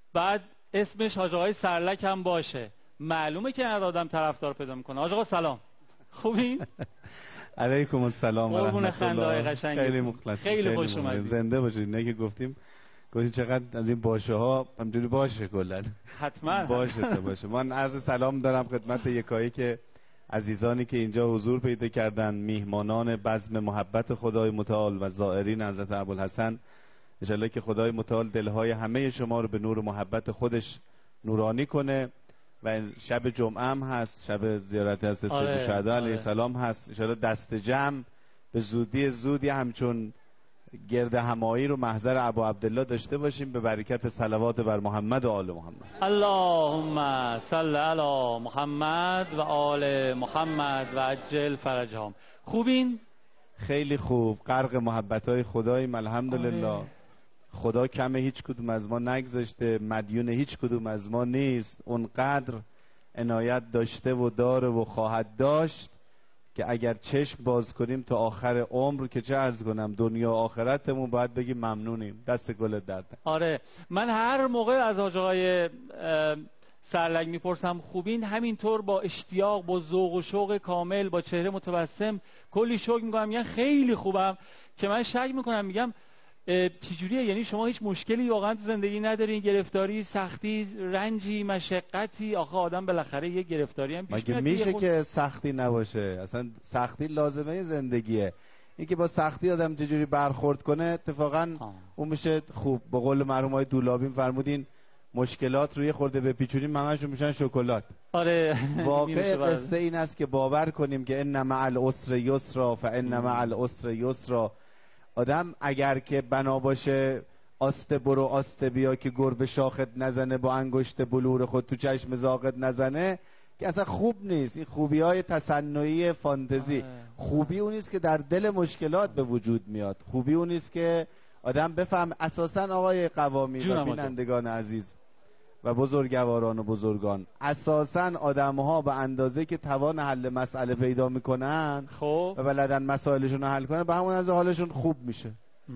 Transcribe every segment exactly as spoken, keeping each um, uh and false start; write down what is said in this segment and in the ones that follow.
بعد اسمش حاج آقای سرلک هم باشه، معلومه که این آدم طرفدار پیدا میکنه. حاج آقا سلام، خوبین؟ علیکم السلام و رحمت الله. قشنگ. خیلی مخلص، خیلی خوش اومدید. زنده باشید. نه که گفتیم گفتیم چقدر از این باشه ها همجوری باشه کلا. حتما باشه تا باشه. من عرض سلام دارم خدمت یکایی که عزیزانی که اینجا حضور پیدا کردن، میهمانان بزم محبت خدای متعال و زائرین حضرت ابوالحسن. ان شاءالله که خدای متعال دلهای همه شما رو به نور محبت خودش نورانی کنه. و شب جمعه هم هست، شب زیارت هست سید آره، الشهدا علیه آره. السلام هست. ان شاءالله دست جمع به زودی زودی همچون گرد همایی رو محضر ابو عبدالله داشته باشیم به برکت صلوات بر محمد و آل محمد. اللهم صل علی محمد و آل محمد و عجل فرجهم. خوبین؟ خیلی خوب، غرق محبت‌های خداییم الحمدلله. آره. خدا کم هیچ کدوم از ما نگذاشته، مدیون هیچ کدوم از ما نیست. اونقدر عنایت داشته و داره و خواهد داشت که اگر چشم باز کنیم تا آخر عمر که چه عرض کنم دنیا و آخرتمون باید بگیم ممنونیم. دست گلت درد. آره، من هر موقع از حاج آقای سرلک میپرسم خوبین، همینطور با اشتیاق، با ذوق و شوق کامل، با چهره متبسم کلی شکر میکنم، میگن خیلی خوبم. که من شک میکنم، میگم چجوریه؟ یعنی شما هیچ مشکلی واقعا تو زندگی ندارین؟ گرفتاری، سختی، رنجی، مشقتی؟ آخه آدم بالاخره یه گرفتاری هم پیش میاد. مگه میشه خود... که سختی نباشه؟ اصلا سختی لازمه زندگیه. این که با سختی آدم چجوری برخورد کنه اتفاقا آه. اون میشه خوب. به قول مرحوم های دولابی فرمودین مشکلات روی خورده به پیچونی همشون میشن شکلات. آره. واقع قصه این است که باور کنیم که ان مع العسر یسرا فان مع العسر یسرا. آدم اگر که بنا باشه آسته برو آسته بیا که گربه شاخت نزنه، با انگشت بلور خود تو چشم زاغت نزنه، که اصلا خوب نیست. این خوبی های تصنعی فانتزی. خوبی اون نیست که در دل مشکلات به وجود میاد. خوبی اون نیست که آدم بفهم. اساسا آقای قوامی و بینندگان عزیز و بزرگواران و بزرگان، اساسا آدم ها به اندازه که توان حل مسئله پیدا میکنن خب و بلدن مسائلشون رو حل کنن، به همون از حالشون خوب میشه. هم.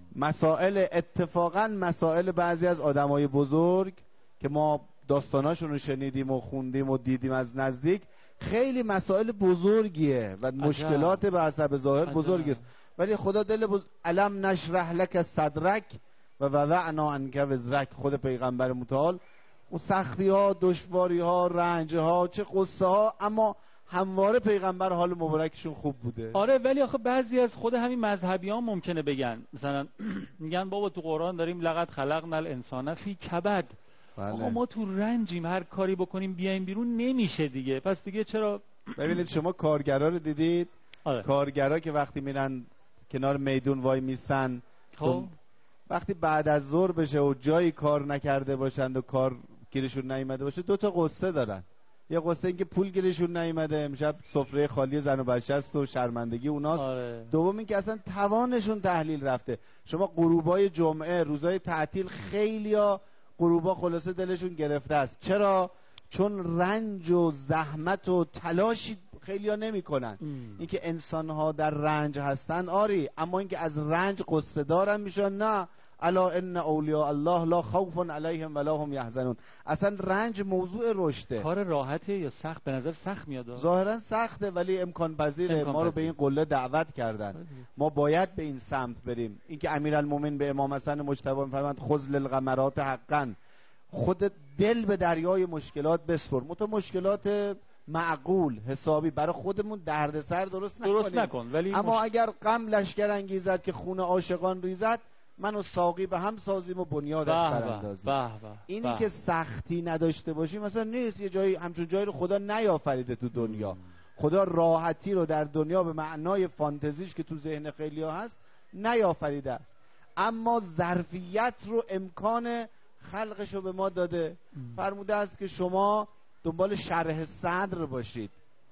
مسائل اتفاقا مسائل بعضی از آدمای بزرگ که ما داستاناشون رو شنیدیم و خوندیم و دیدیم از نزدیک، خیلی مسائل بزرگیه و مشکلات به حسب ظاهر بزرگ است، ولی خدا دل بزرگ. علم نشرح لک صدرک و وضعنا عنک وزرک. خود پیغمبر متعال و سختی ها، دشواری ها، رنج ها، چه قصه ها، اما همواره پیغمبر حال مبارکشون خوب بوده. آره، ولی آخه بعضی از خود همین مذهبیان ممکنه بگن، مثلا میگن بابا تو قرآن داریم لقد خلقنا الانسان فی کبد. بله. آقا ما تو رنجیم، هر کاری بکنیم بیایم بیرون نمیشه دیگه، پس دیگه چرا؟ ببینید شما کارگرا رو دیدید؟ آره. کارگرا که وقتی میرن کنار میدون وای میسن، خب وقتی بعد از ظهر بشه و جایی کار نکرده باشند و کار گیرشون نیامده باشه، دو تا قصه دارن. یه قصه این که پول گیرشون نیامده، امشب سفره خالی زن و بچه است و شرمندگی اوناست. آره. دوم این که اصلا توانشون تحلیل رفته. شما غروبای جمعه، روزای تعطیل، خیلیا غروبا خلاصه دلشون گرفته است. چرا؟ چون رنج و زحمت و تلاشی خیلیا نمیکنن. اینکه انسان‌ها در رنج هستن آری، اما اینکه از رنج قصه دارن میشن نه. الا ان اولیاء الله لا خوف علیهم ولا هم یحزنون. اصلا رنج موضوع رشده. کار راحته یا سخت؟ به نظر سخت میاد. ظاهرا سخته ولی امکان پذیره. ما رو به این قله دعوت کردن، ما باید به این سمت بریم. اینکه امیرالمومنین به امام حسن مجتبی میفرماند خذ للغمرات حقا، خودت دل به دریای مشکلات بسپر، متو مشکلات معقول حسابی برای خودمون دردسر درست نکنیم، درست نکن. ولی اما مش... اگر غم لشکر انگیزد که خون عاشقان ریزد، من و ساقی به هم سازیم و بنیادش براندازیم. اینی به. که سختی نداشته باشیم مثلا نیست. یه جایی همچون جایی رو خدا نیافریده تو دنیا. م. خدا راحتی رو در دنیا به معنای فانتزیش که تو ذهن خیلیا هست نیافریده است، اما ظرفیت رو، امکان خلقش رو به ما داده. فرموده است که شما دنبال شرح صدر باشید.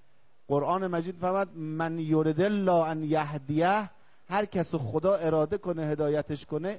قرآن مجید فرمود من یرید الله ان یهدیه، هر کس خدا اراده کنه هدایتش کنه،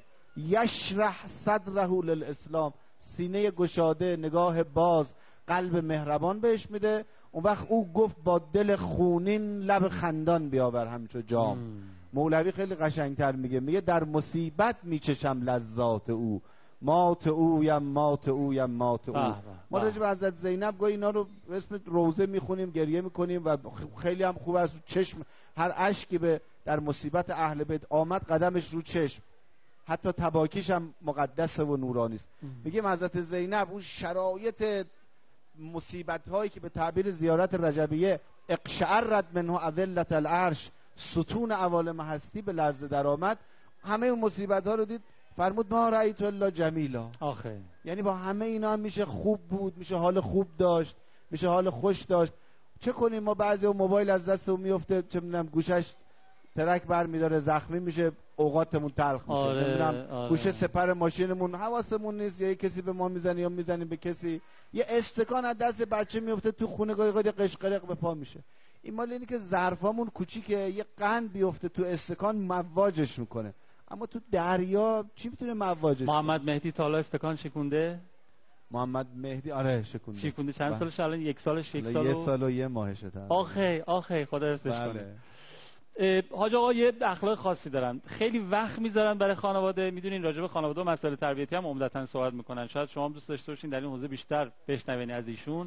یشرح صدره للاسلام، سینه گشاده، نگاه باز، قلب مهربان بهش میده. اون وقت او گفت با دل خونین لب خندان بیاور همچو جام. مولوی خیلی قشنگتر میگه، میگه در مصیبت میچشم لذات او، مات اویم مات اویم مات او. بح بح ما بح. راجع به حضرت زینب گاهی اینا رو اسم روزه میخونیم، گریه میکنیم و خیلی هم خوب است. چشم هر اشکی به در مصیبت اهل بیت آمد قدمش رو چشم، حتی تباکیش هم مقدسه و نورانی است. میگیم حضرت زینب اون شرایط مصیبت هایی که به تعبیر زیارت رجبیه اقشعرت منه اذلت العرش، ستون عوالم هستی به لرزه در آمد، همه اون مصیبت ها رو دید، فرمود ما رأیت الا جمیلا. آخه یعنی با همه اینا هم میشه خوب بود، میشه حال خوب داشت، میشه حال خوش داشت. چه کنیم ما بعضی اون موبایل از دستمون میفته، چه میدونم گوشش ترک بر میداره، زخمی میشه، اوقاتمون تلخ میشه. آره، نمیدونم آره. گوشه سپر ماشینمون حواسمون نیست، یا یه کسی به ما میزنه یا میزنیم به کسی، یه استکان از دست بچه میفته تو خونه، گاهی گاهی قشقرق به پا میشه. این مال اینه که ظرفامون کوچیکه، یه قند بیفته تو استکان مواجش میکنه، اما تو دریا چی میتونه مواجش محمد کنه؟ مهدی تا حالا استکان شکونده؟ محمد مهدی آره شکونده. شکونده. چند بله. سالش الان؟ یک سالش یک سال یه و سال و یه ماهشه تا. آخه آخه خدا حفظش بله. کنه. حاج آقا یه اخلاق خاصی دارن، خیلی وقت میذارن برای خانواده. میدونین راجع به خانواده و مسائل تربیتی هم عمدتاً صحبت میکنن، شاید شما هم دوست داشته باشین در این حوزه بیشتر بشنوین از ایشون.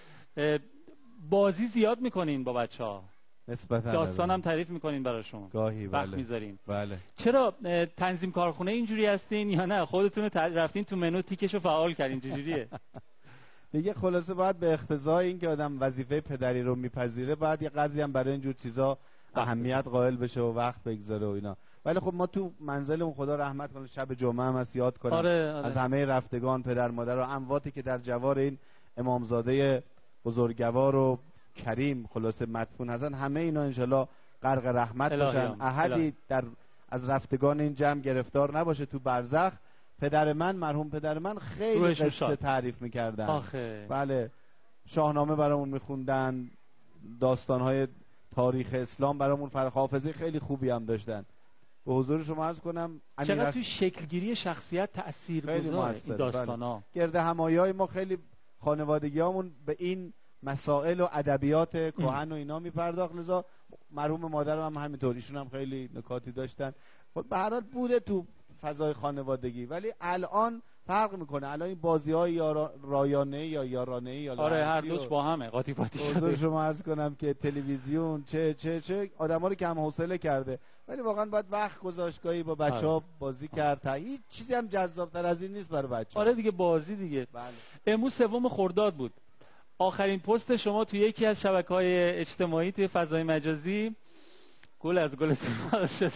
بازی زیاد میکنین با بچه‌ها، نسبتاً داستان هم تعریف میکنین براشون، گاهی وقت بله. میذارین. بله. چرا تنظیم کارخونه اینجوری هستین یا نه خودتون رفتین تو منو تیکشو فعال کردین؟ چجوریه؟ دیگه خلاصه باید به اقتضای این که آدم وظیفه پدری رو میپذیره باید یه قدری هم برای اینجور چیزا اهمیت قائل بشه و وقت بگذاره و اینا. ولی خب ما تو منزلمون خدا رحمت کنه شب جمعه هم هست یاد کنم آره، آره. از همه رفتگان، پدر مادر و امواتی که در جوار این امامزاده بزرگوار و کریم خلاصه مدفون هستن، همه اینا انشالله غرق رحمت باشن. احدی در از رفتگان این جمع گرفتار نباشه تو برزخ. پدر من، مرحوم پدر من خیلی قصه تعریف میکردن. آخه. بله، شاهنامه برامون میخوندن، داستانهای تاریخ اسلام برامون، حافظه خیلی خوبی هم داشتن. به حضور شما عرض کنم چقدر تو شکلگیری شخصیت تاثیرگذاره این داستانا. بله. گرد همایی‌های ما خیلی خانوادگیامون به این مسائل و ادبیات کهن و اینا میپرداخت، لذا مرحوم مادرم هم همینطور، ایشون هم خیلی نکاتی داشتن. خب به هر حال بوده تو فضای خانوادگی، ولی الان فرق میکنه. الان این بازی‌های یا رایانه یا یارانه یا آره هر دوش با همه قاطی پاتی شده. حضور شما عرض کنم که تلویزیون چه چه چه آدم‌ها رو کم حوصله کرده، ولی واقعا باید وقت گذاشتگاهی با بچه‌ها آره. بازی کرد. تا هیچ چیزی هم جذاب‌تر از این نیست برای بچه‌ها. آره دیگه بازی دیگه. بله. امروز سوم خرداد بود. آخرین پست شما توی یکی از شبکه‌های اجتماعی توی فضای مجازی گل از گل استفاده شد.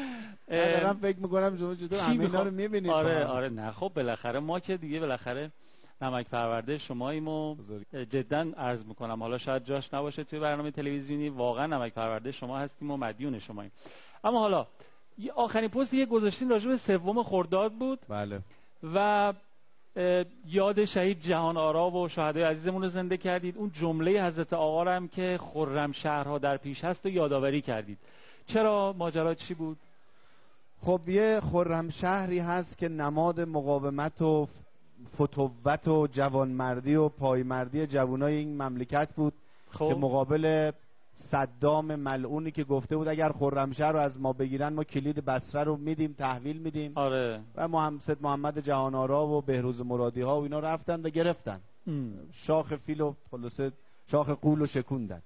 دارم فکر میکنم شما چطور همه اینا رو میبینید. آره آره نه خب بالاخره ما که دیگه بالاخره نمک پرورده شماییم و جدا عرض میکنم، حالا شاید جاش نباشه توی برنامه تلویزیونی، واقعا نمک پرورده شما هستیم و مدیون شماییم. اما حالا آخرین پستی که گذاشتین راجع به سوم خرداد بود. بله. و یاد شهید جهان آرا و شهدای عزیزمون رو زنده کردید. اون جمله حضرت آقا رو هم که خرمشهرها در پیش هست و یادآوری کردید. چرا؟ ماجرا چی بود؟ خب یه خرمشهری هست که نماد مقاومت و فتوت و جوانمردی و پایمردی جوانای این مملکت بود. خب. که مقابل صدام ملعونی که گفته بود اگر خرمشهر رو از ما بگیرن ما کلید بصره رو میدیم، تحویل میدیم. آره. و محمد محمد جهان آرا و بهروز مرادی ها و اینا رفتن و گرفتن ام. شاخ فیل و خلاصه شاخ قول و شکوندن،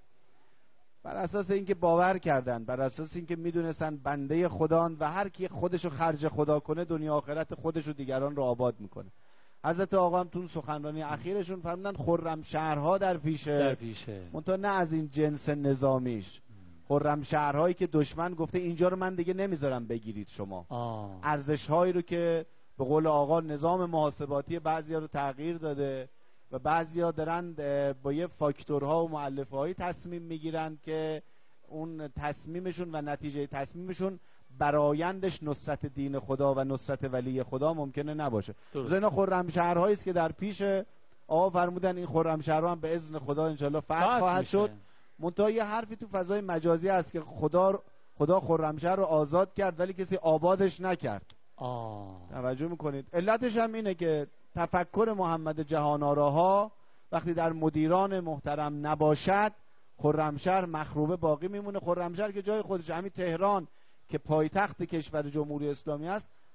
بر اساس اینکه باور کردن، بر اساس اینکه میدونستن بنده خدان و هر کی خودشو خرج خدا کنه دنیا آخرت خودش و دیگران رو آباد میکنه. حضرت آقا هم تو سخنرانی اخیرشون فرمودن خرمشهرها در پیشه، در پیشه منتها نه از این جنس نظامیش. خرمشهرهایی که دشمن گفته اینجا رو من دیگه نمیذارم بگیرید شما. ارزش‌هایی رو که به قول آقا نظام محاسباتی بعضیا رو تغییر داده و بعضیا دارن با یه فاکتورها و مؤلفه‌هایی تصمیم میگیرن که اون تصمیمشون و نتیجه تصمیمشون برایندش نصرت دین خدا و نصرت ولی خدا ممکنه نباشه. اینا خرمشهرهایی است که در پیش آقا فرمودن این خرمشهرها هم به اذن خدا انشالله فتح خواهد شد. منتها یه حرفی تو فضای مجازی هست که خدا خدا خرمشهر رو آزاد کرد ولی کسی آبادش نکرد. آه. توجه میکنید؟ علتش هم اینه که تفکر محمد جهان آراها وقتی در مدیران محترم نباشد خرمشهر مخروبه باقی میمونه. خرمشهر که جای خودش، همین تهران که پایتخت کشور جمهوری اسلامی است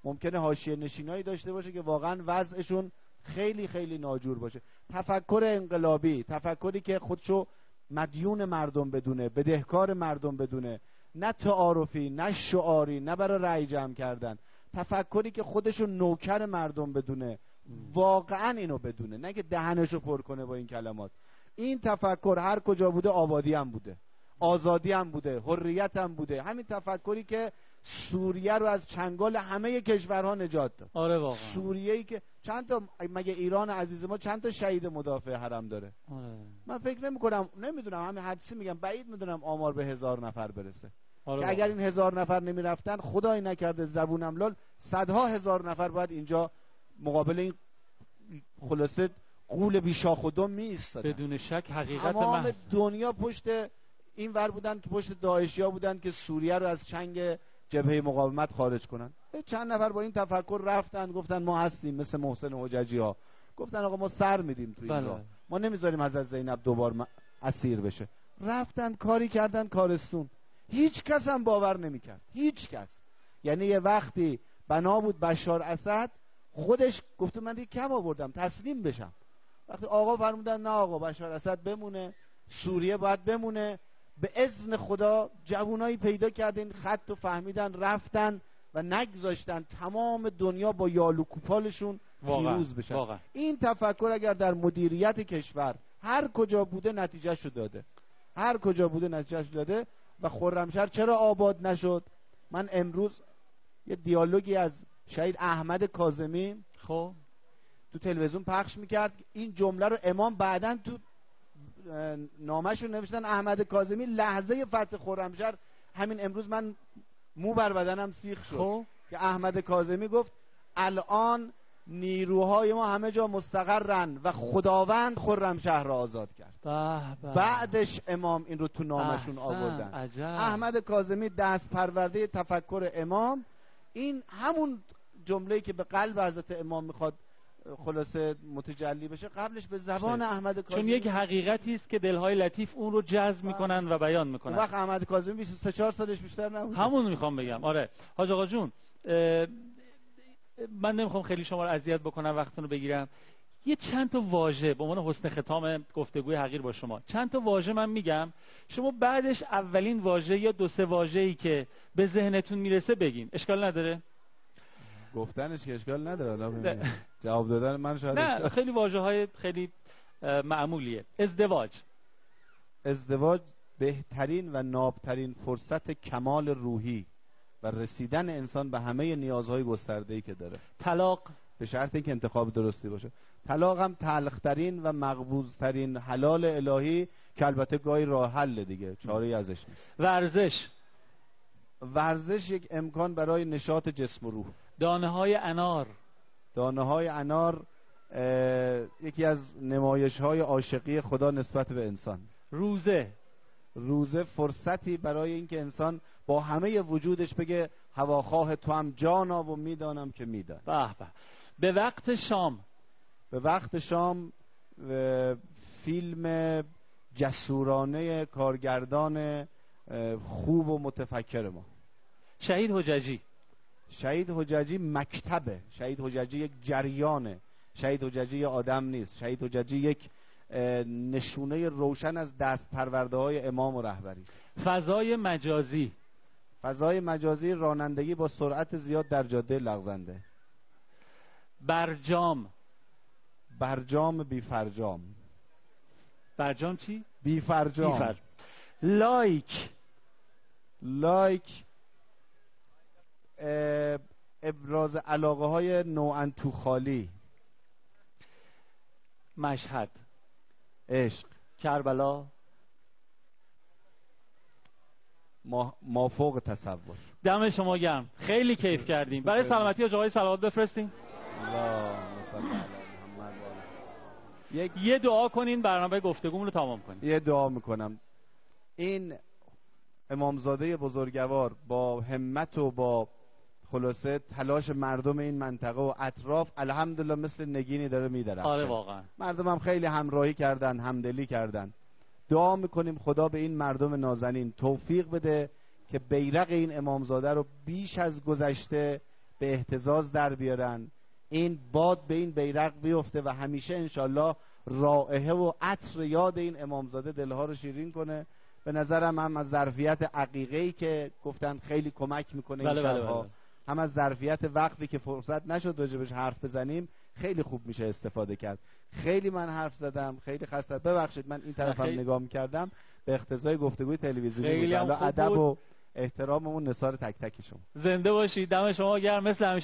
ممکنه حاشیه نشینایی داشته باشه که واقعا وضعشون خیلی خیلی ناجور باشه. تفکر انقلابی، تفکری که خودشو مدیون مردم بدونه، بدهکار مردم بدونه، نه تعارفی، نه شعاری، نه برای رأی جمع کردن، تفکری که خودشو نوکر مردم بدونه، واقعا اینو بدونه، نه که دهنشو پر کنه با این کلمات. این تفکر هر کجا بوده آبادی هم بوده، آزادی هم بوده، حریت هم بوده. همین تفکری که سوریه رو از چنگال همه کشورها نجات داد. آره واقعا. سوریه‌ای که چند تا، مگه ایران عزیز ما چند تا شهید مدافع حرم داره؟ آره. من فکر نمی کنم، نمیدونم، همین حدسی میگم، بعید میدونم آمار به هزار نفر برسه. آره که اگر این هزار نفر نمی رفتن، خدای نکرده زبونم لال، صدها هزار نفر باید اینجا مقابل این خلاصه غول بی شاخ و دم می ایستادن. بدون شک حقیقت تمام محض. دنیا پشت این ور بودن که پشت داعشیا بودن که سوریه رو از چنگ جبهه مقاومت خارج کنن. چند نفر با این تفکر رفتن گفتن ما هستیم، مثل محسن حججی ها گفتن آقا ما سر میدیم تو این راه، ما نمیذاریم حضرت زینب دوبار اسیر بشه. رفتن کاری کردن کارستون، هیچ کس هم باور نمیکرد، هیچ کس. یعنی یه وقتی بنا بود بشار اسد خودش گفته من دیگه کم آوردم تسلیم بشم، وقتی آقا فرمودن نه آقا بشار اسد بمونه، سوریه باید بمونه، به اذن خدا جوانایی پیدا کردن خط رو فهمیدن، رفتن و نگذاشتن تمام دنیا با یال و کوپالشون پیروز بشن. واقعا. این تفکر اگر در مدیریت کشور هر کجا بوده نتیجه شو داده، هر کجا بوده نتیجه شو داده. و خرمشهر چرا آباد نشد؟ من امروز یه دیالوگی از شهید احمد کاظمی خب تو تلویزیون پخش میکرد. این جمله رو امام بعدن تو نامش رو نوشتن احمد کاظمی لحظه فتح خرمشهر. همین امروز من مو بر بدنم سیخ شد خب. که احمد کاظمی گفت الان نیروهای ما همه جا مستقرن و خداوند خرمشهر را آزاد کرد. بح بح. بعدش امام این رو تو نامشون آوردن. عجب. احمد کاظمی دست پرورده تفکر امام. این همون جمله‌ای که به قلب حضرت امام میخواد خلاصه متجلی بشه قبلش به زبان شد. احمد کاظمی، چون یک حقیقتی است که دلهای لطیف اون رو جذب میکنن و بیان میکنن. وقت احمد کاظمی بیست و سه چهار سالش بیشتر نبود. همون میخوام بگم. آره حاج آقا جون، من نمیخوام خیلی شما رو اذیت بکنم، وقتتون رو بگیرم. یه چند تا واژه به عنوان حسن ختام گفتگوی حقیر با شما، چند تا واژه من میگم، شما بعدش اولین واژه یا دو سه واژه‌ای که به ذهنتون میرسه بگین. اشکال نداره؟ گفتنش که اشکال نداره، جواب دادن من شاید نه اشکال. خیلی واژه‌های خیلی معمولیه. ازدواج. ازدواج بهترین و نابترین فرصت کمال روحی و رسیدن انسان به همه نیازهای گسترده‌ای که داره. طلاق به شرط اینکه انتخاب درستی باشه. طلاق هم تلخ‌ترین و مقبوض‌ترین حلال الهی که البته گاهی راه حل دیگه، چاره‌ای ازش نیست. ورزش. ورزش یک امکان برای نشاط جسم و روح. دانه‌های انار. دانه‌های انار یکی از نمایش‌های عاشقی خدا نسبت به انسان. روزه. روزه فرصتی برای اینکه انسان با همه وجودش بگه هواخواه تو هم جانا و میدانم که میدان. به به. به وقت شام. به وقت شام فیلم جسورانه کارگردان خوب و متفکر ما. شهید حججی. شهید حججی مکتبه. شهید حججی یک جریانه. شهید حججی یک آدم نیست. شهید حججی یک نشونه روشن از دست پرورده های امام و رهبری است. فضای مجازی. فضای مجازی رانندگی با سرعت زیاد در جاده لغزنده. برجام. برجام بی فرجام. برجام چی؟ بی فرجام. بی فر... لایک. لایک ابراز علاقه های نوعاً تو خالی. مشهد. عشق. کربلا. ما, ما فوق تصور. دم شما گرم، خیلی کیف کردیم. برای سلامتی آقای صلوات بفرستیم. اللهم صل علی محمد. یک یه دعا کنین برنامه گفتگومون رو تمام کنیم. یه دعا میکنم. این امامزاده بزرگوار با همت و با خلاصه تلاش مردم این منطقه و اطراف الحمدلله مثل نگینی داره میدرخشه. آره واقعا. مردم هم خیلی همراهی کردن، همدلی کردن. دعا میکنیم خدا به این مردم نازنین توفیق بده که بیرق این امامزاده رو بیش از گذشته به اهتزاز در بیارن، این باد به این بیرق بیفته و همیشه انشالله رائحه و عطر یاد این امامزاده دلها رو شیرین کنه. به نظرم هم از ظرفیت عقیقه‌ای که گفتن خیلی کمک میکنه این بله شبها، بله بله. هم از ظرفیت وقتی که فرصت نشد راجبش حرف بزنیم خیلی خوب میشه استفاده کرد. خیلی من حرف زدم، خیلی خسته، ببخشید من این طرفم خیلی... نگاه میکردم به اقتضای گفتگوی تلویزیونی بود. خیلی ادب و احتراممون نثار تک تک شما. زنده باشید، دم شما گرم مثل همیشه.